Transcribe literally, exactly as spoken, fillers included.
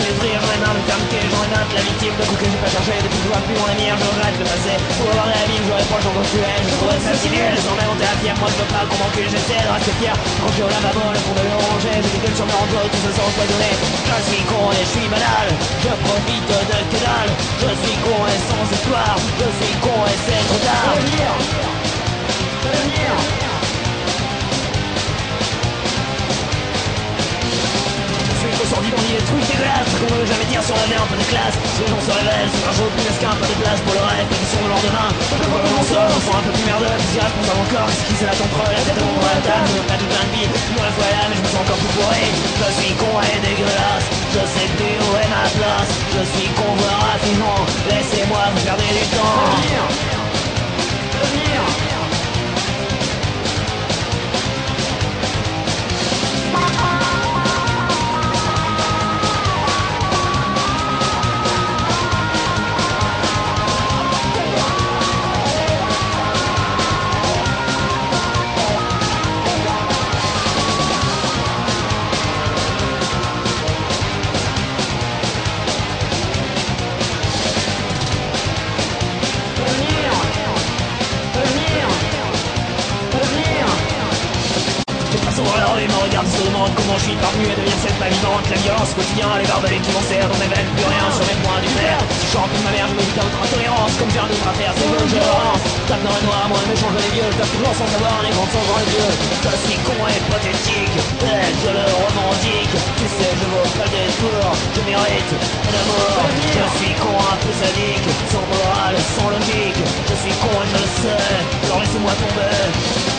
les rires, j'en ai marre de me faire niquer, j'en ai marre de la victime de coups que j'ai pas cherché, depuis que je vois plus mon ami, je regrette le passé. Pour avoir la vie, j'aurais pas le temps d'actuel, je trouve ça si nul, sans même monter à fier, moi je veux pas qu'on m'encule, j'essaie de rester fier. Quand je suis au lavabo, le fond de l'oranger, j'ai des gueules sur mes renvois, tout se sent empoisonné. Je suis con et je suis banal, je profite de que dalle. Je suis con et sans espoir, je suis con et c'est trop tard. L'avenir, l'avenir. Sans dire des trucs dégueulasses qu'on veut jamais dire sur la vie un peu de classe. Si les gens se révèlent, c'est un jour plus qu'un peu de place pour le rêve, qui sont le lendemain. On peut pas comment on sort, on sent un peu plus merdeux, plus irresponsable encore. Qu'est-ce qui c'est là ton creux, la tête de mon bras à table. Je veux pas tout plein de vie, moi la fois là, mais je me sens encore plus bourré. Je suis con et dégueulasse, je sais plus où est ma place. Je suis con, voire rapidement, laissez-moi vous perdre du temps. L'avenir, l'avenir. Alors, il me regarde, se demande comment je suis parvenu à devenir cette ma vivante. La violence quotidien, les barbelés qui m'en serrent dans mes veines, plus rien sur mes points du fer. Si je chante ma mère, je me dis à votre intolérance, comme j'ai un autre à faire, c'est bon, je relance. Tape dans le noir, moi, me change les vieux, tape toujours sans savoir, les grands sans voir les vieux. Je suis con et pathétique, peut-être je le revendique. Tu sais, je vaux pas le détour, je mérite un amour. Je suis con, un peu sadique, sans morale, sans logique. Je suis con et je le sais, alors laissez-moi tomber.